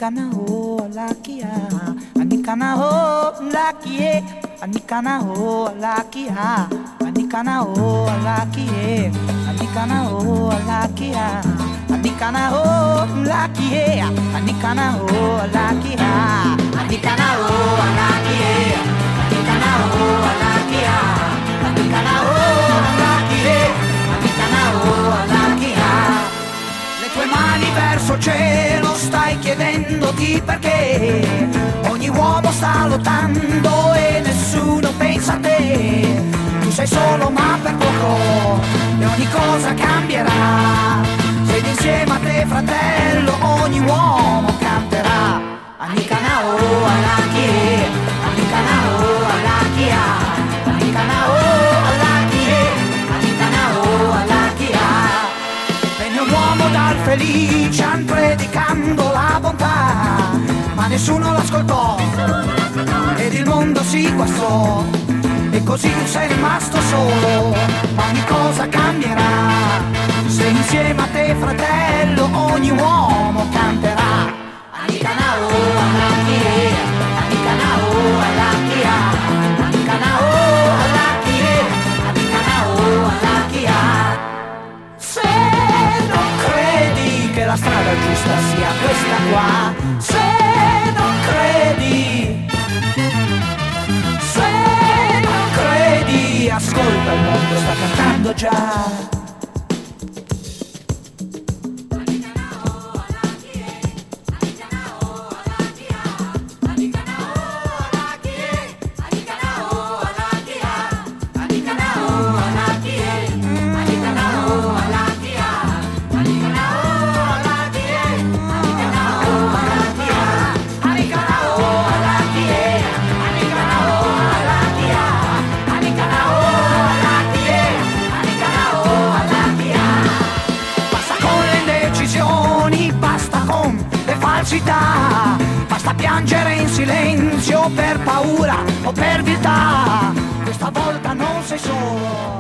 Anikana ho lakia, anikana ho lakie, anikana ho lakia, anikana ho lakie, anikana ho lakia, anikana ho lakie, anikana ho lakia, anikana ho lakie, anikana ho lakia, anikana ho lakie, anikana ho lakia. Le tue mani verso il cielo stai chiedendoti perché ogni uomo sta lottando e nessuno pensa a te. Tu sei solo ma per poco e ogni cosa cambierà. Siedi insieme a te fratello, ogni uomo canterà. Anikana o alakie, anikana o alakia, anikana o alakie, anikana o alakia. Venne un uomo dal Felician predicando la bontà, ma nessuno l'ascoltò ed il mondo si guastò e così tu sei rimasto solo. Ma ogni cosa cambierà se insieme a te fratello ogni uomo canterà. Anikana o alakie, anikana o alakia, anikana o alakie, anikana o alakia. Se non credi che la strada giusta sia questa qua, se non credi, se non credi, ascolta, il mondo sta cantando già. Basta piangere in silenzio per paura o per viltà. Questa volta non sei solo.